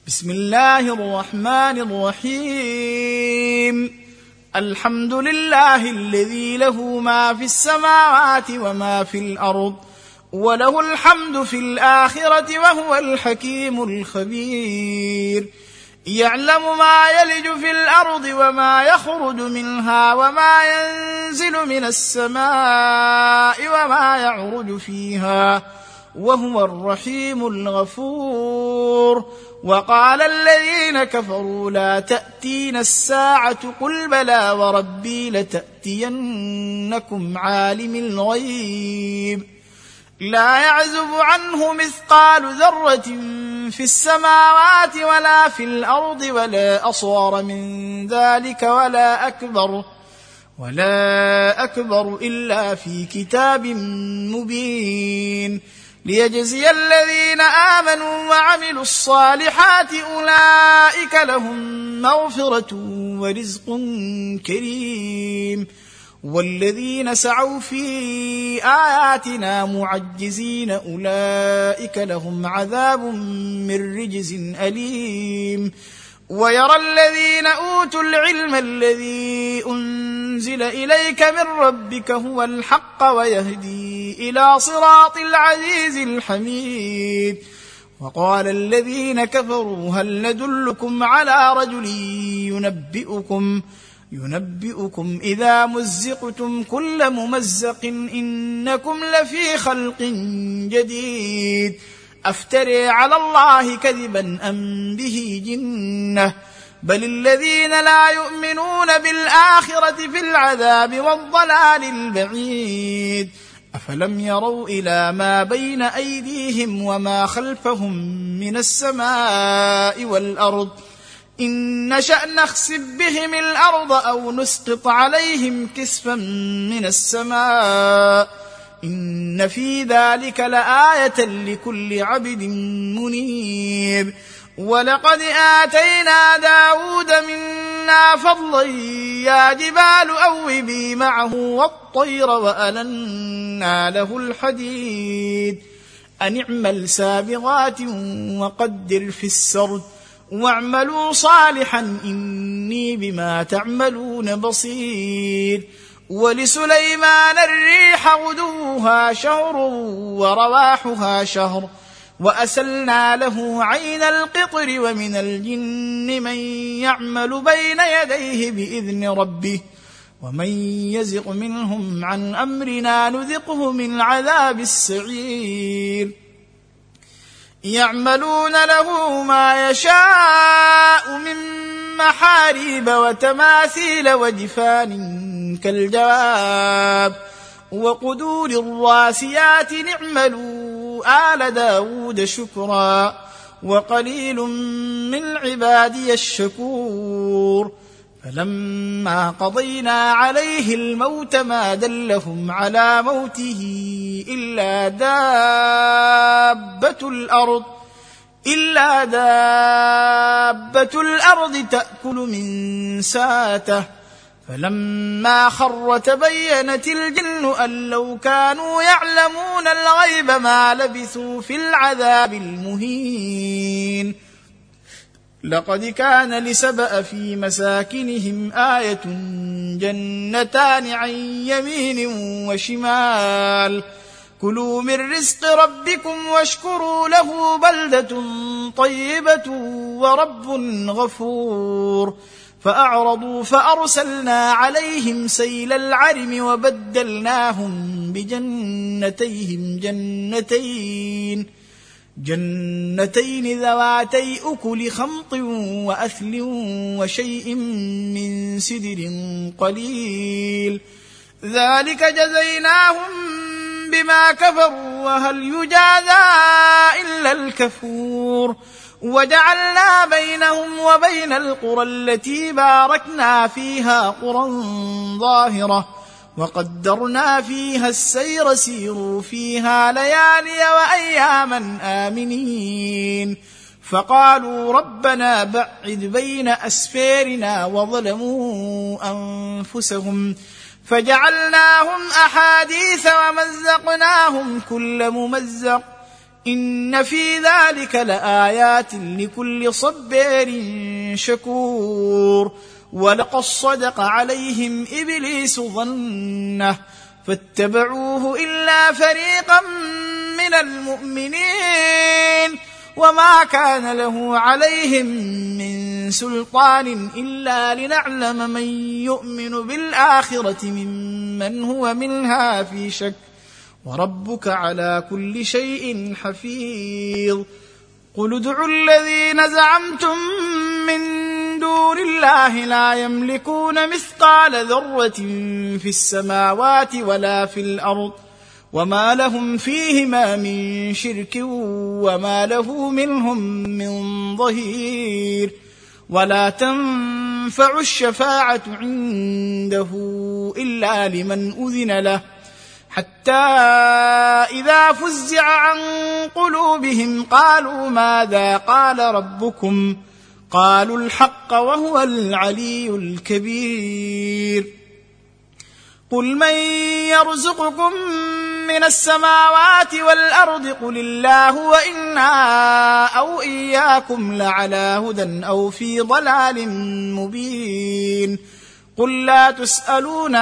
بسم الله الرحمن الرحيم. الحمد لله الذي له ما في السماوات وما في الأرض وله الحمد في الآخرة وهو الحكيم الخبير. يعلم ما يلج في الأرض وما يخرج منها وما ينزل من السماء وما يعرج فيها وهو الرحيم الغفور. وقال الذين كفروا لا تأتينا الساعة قل بلى وربي لتأتينكم عالم الغيب لا يعزب عنه مثقال ذرة في السماوات ولا في الأرض ولا أصغر من ذلك ولا أكبر إلا في كتاب مبين ليجزي الذين آمنوا وعملوا الصالحات أولئك لهم مغفرة ورزق كريم. والذين سعوا في آياتنا معجزين أولئك لهم عذاب من رجز أليم. ويرى الذين أوتوا العلم الذي أنزل إليك من ربك هو الحق ويهدي إلى صراط العزيز الحميد. وقال الذين كفروا هل ندلكم على رجل ينبئكم إذا مزقتم كل ممزق إنكم لفي خلق جديد أفتري على الله كذبا أم به جنة بل الذين لا يؤمنون بالآخرة في العذاب والضلال البعيد. أفلم يروا إلى ما بين أيديهم وما خلفهم من السماء والأرض إن نشأ نخسف بهم الأرض أو نسقط عليهم كسفا من السماء إن في ذلك لآية لكل عبد منيب. ولقد آتينا داود منا فضلا يا جبال أوبي معه والطير وألنا له الحديد أن اعمل سابغات وقدر في السرد واعملوا صالحا إني بما تعملون بصير. ولسليمان الريح غدوها شهر ورواحها شهر وأسلنا له عين القطر ومن الجن من يعمل بين يديه بإذن ربه ومن يزغ منهم عن أمرنا نذقه من عذاب السعير. يعملون له ما يشاء من محاريب وتماثيل وجفان كالجواب وقدور الراسيات اعملوا آل داود شكرا وقليل من عبادي الشكور. فلما قضينا عليه الموت ما دلهم على موته إلا دابة الأرض تأكل من ساته فلما خر تبينت الجن أن لو كانوا يعلمون الغيب ما لبثوا في العذاب المهين. لقد كان لسبأ في مساكنهم آية جنتان عن يمين وشمال كلوا من رزق ربكم واشكروا له بلدة طيبة ورب غفور. فأعرضوا فأرسلنا عليهم سيل العرم وبدلناهم بجنتيهم جنتين ذواتي أكل خمط وأثل وشيء من سدر قليل ذلك جزيناهم بما كفروا وهل يجازى إلا الكفور. وجعلنا بينهم وبين القرى التي باركنا فيها قرى ظاهرة وقدرنا فيها السير سيروا فيها ليالي وأياما آمنين. فقالوا ربنا بعد بين أسفارنا وظلموا أنفسهم فجعلناهم أحاديث ومزقناهم كل ممزق إن في ذلك لآيات لكل صبار شكور. ولقد صدق عليهم إبليس ظنه فاتبعوه إلا فريقا من المؤمنين وما كان له عليهم من سلطان إلا لنعلم من يؤمن بالآخرة ممن هو منها في شك وربك على كل شيء حفيظ. قل ادعوا الذين زعمتم من دون الله لا يملكون مثقال ذرة في السماوات ولا في الأرض وما لهم فيهما من شرك وما له منهم من ظهير. ولا تنفع الشفاعة عنده إلا لمن أذن له حتى إذا فزع عن قلوبهم قالوا ماذا قال ربكم قالوا الحق وهو العلي الكبير. قل من يرزقكم من السماوات والأرض قل الله وإنا أو إياكم لعلى هدى أو في ضلال مبين. قل لا تسألون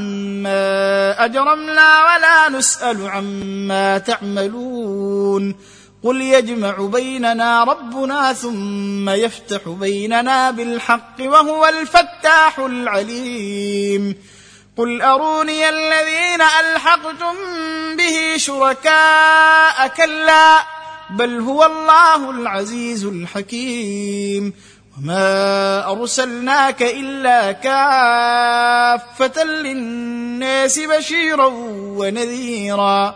عما أجرمنا ولا نسأل عما تعملون. قل يجمع بيننا ربنا ثم يفتح بيننا بالحق وهو الفتاح العليم. قل أروني الذين ألحقتم به شركاء كلا بل هو الله العزيز الحكيم. وما أرسلناك إلا كافة للناس بشيرا ونذيرا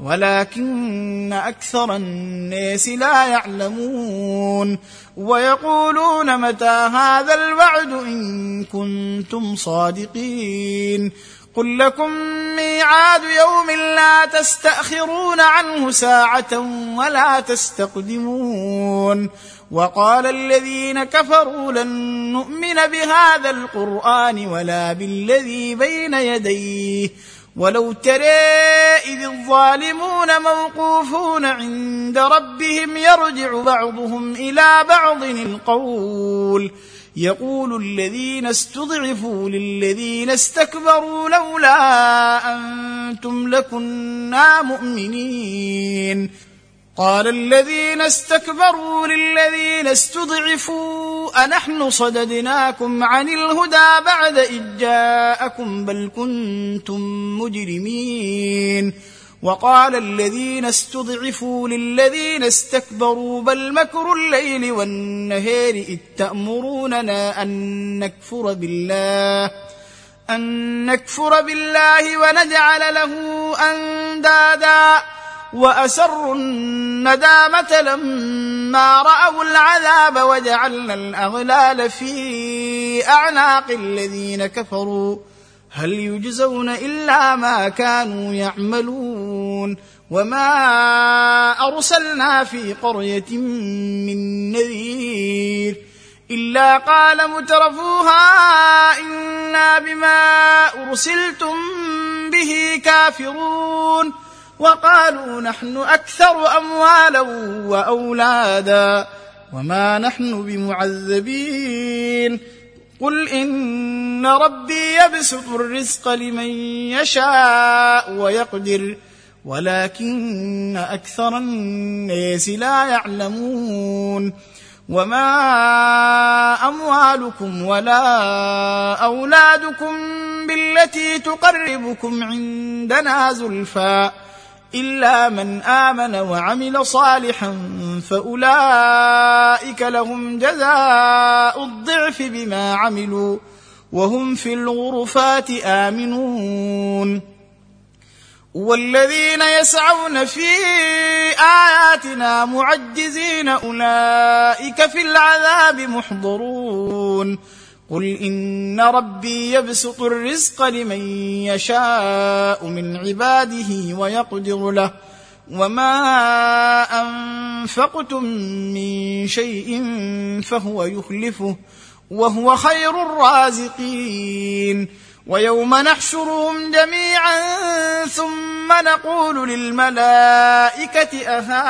ولكن أكثر الناس لا يعلمون. ويقولون متى هذا الوعد إن كنتم صادقين. قل لكم ميعاد يوم لا تستأخرون عنه ساعة ولا تستقدمون. وقال الذين كفروا لن نؤمن بهذا القرآن ولا بالذي بين يديه ولو ترى إذ الظالمون موقوفون عند ربهم يرجع بعضهم إلى بعض القول يقول الذين استضعفوا للذين استكبروا لولا أنتم لكنا مؤمنين. قال الذين استكبروا للذين استضعفوا أنحن صددناكم عن الهدى بعد إذ جاءكم بل كنتم مجرمين. وقال الذين استضعفوا للذين استكبروا بل مكر الليل والنهار إذ تأمروننا أن نكفر بالله ونجعل له أندادا وأسروا الندامة لما رأوا العذاب وجعلنا الأغلال في أعناق الذين كفروا هل يجزون إلا ما كانوا يعملون. وما أرسلنا في قرية من نذير إلا قال مترفوها إنا بما أرسلتم به كافرون وقالوا نحن أكثر أموالا وأولادا وما نحن بمعذبين. قل إن ربي يبسط الرزق لمن يشاء ويقدر ولكن أكثر الناس لا يعلمون. وما أموالكم ولا أولادكم بالتي تقربكم عندنا زلفى إلا من آمن وعمل صالحا فأولئك لهم جزاء الضعف بما عملوا وهم في الغرفات آمنون. والذين يسعون في آياتنا معجزين أولئك في العذاب محضرون. قل إن ربي يبسط الرزق لمن يشاء من عباده ويقدر له وما أنفقتم من شيء فهو يخلفه وهو خير الرازقين. ويوم نحشرهم جميعا ثم نقول للملائكة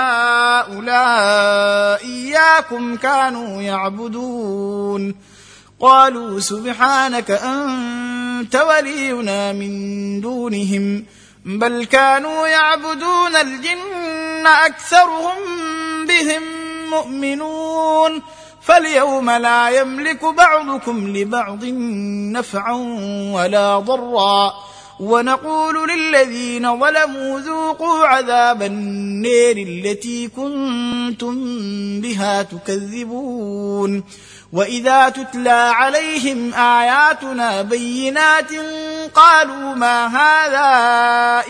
أهؤلاء إياكم كانوا يعبدون قالوا سبحانك أنت ولينا من دونهم بل كانوا يعبدون الجن أكثرهم بهم مؤمنون فاليوم لا يملك بعضكم لبعض نفعا ولا ضرا ونقول للذين ظلموا ذوقوا عذاب النار التي كنتم بها تكذبون وإذا تتلى عليهم آياتنا بينات قالوا ما هذا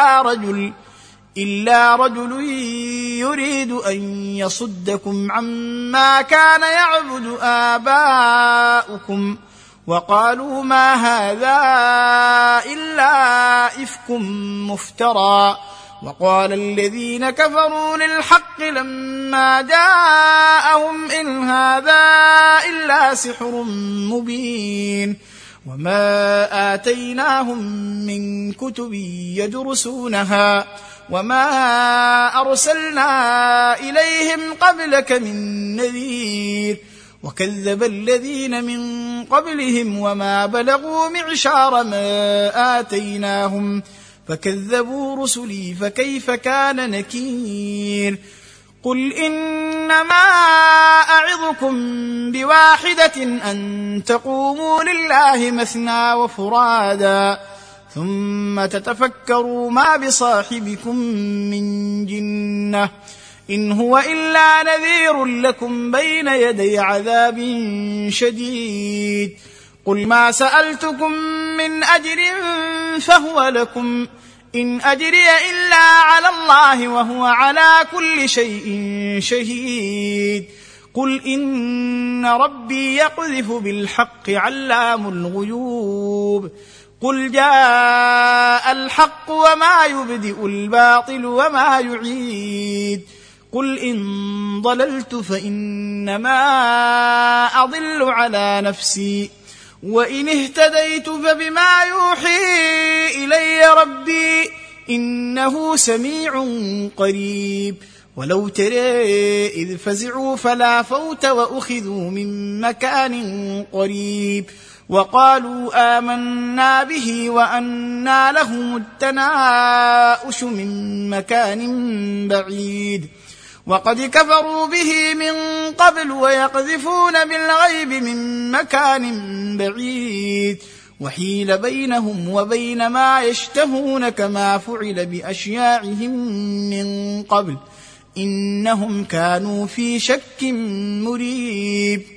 إلا رجل يريد أن يصدكم عما كان يعبد آباؤكم وقالوا ما هذا إلا إفك مفترى وقال الذين كفروا للحق لما جاءهم إن هذا إلا سحر مبين وما آتيناهم من كتب يدرسونها وما أرسلنا إليهم قبلك من نذير وكذب الذين من قبلهم وما بلغوا معشار ما آتيناهم فكذبوا رسلي فكيف كان نكير قل إنما أعظكم بواحدة أن تقوموا لله مثنى وفرادا ثم تتفكروا ما بصاحبكم من جنة إن هو إلا نذير لكم بين يدي عذاب شديد قل ما سألتكم من أجر فهو لكم إن أجري إلا على الله وهو على كل شيء شهيد قل إن ربي يقذف بالحق علام الغيوب قل جاء الحق وما يبدئ الباطل وما يعيد قل إن ضللت فإنما أضل على نفسي وإن اهتديت فبما يوحي إلي ربي إنه سميع قريب ولو ترى إذ فزعوا فلا فوت وأخذوا من مكان قريب وقالوا آمنا به وأنى لهم التناؤش من مكان بعيد وقد كفروا به من قبل ويقذفون بالغيب من مكان بعيد وحيل بينهم وبين ما يشتهون كما فعل بأشياعهم من قبل إنهم كانوا في شك مريب